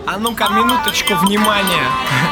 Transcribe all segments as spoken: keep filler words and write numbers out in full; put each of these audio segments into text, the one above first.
А ну-ка, минуточку внимания.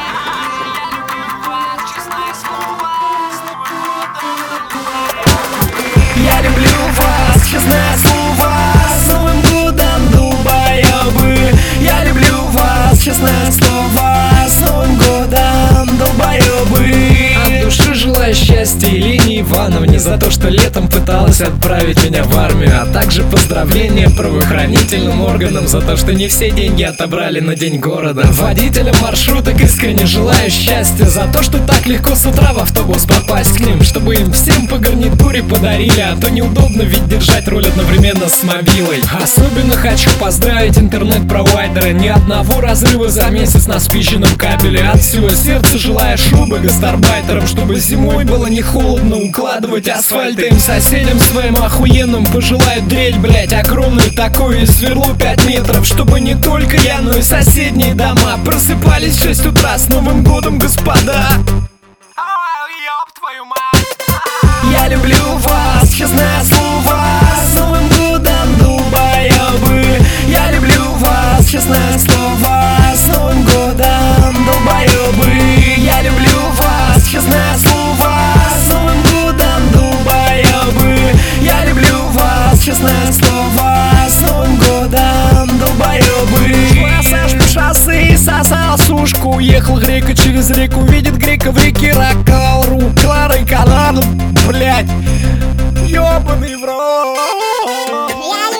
Я люблю вас, честное слово. С Новым годом, долбоёбы. Я люблю вас, честное слово. С Новым годом, долбоёбы. От души желаю счастья Елене Ивановне за то, что летом пыталась отправить меня в армию. А также поздравления правоохранительным органам за то, что не все деньги отобрали на день города. Водителям маршруток искренне желаю счастья за то, что так легко с утра в автобус попасть к ним, чтобы им всем по гарнитуре подарили. А то неудобно ведь держать руль одновременно с мобилой. Особенно хочу поздравить интернет-провайдера. Ни одного разрыва за месяц на спиченном кабеле. От всего сердца желаю шубы гастарбайтерам, чтобы зимой было не холодно укладывать асфальт. Им соседям своим охуенным пожелаю дрель, блять, огромную такую и сверло пять метров, чтобы не только я, но и соседние дома просыпались в шесть утра с Новым годом, господа. Ёб твою мать. Я люблю вас, честное слово. С Новым годом, долбоёбы. Я люблю вас, честное слово. С Новым годом, долбоёбы. Я люблю вас, честное слово. С Новым годом, долбоёбы. Я люблю вас, честное слово. С Новым годом, долбоёбы. Шоссе по шоссе, сосал сушку. Уехал грека через реку, видит грека в реке ракал. Рук Клары Канаду, блять, ёбаный в рот.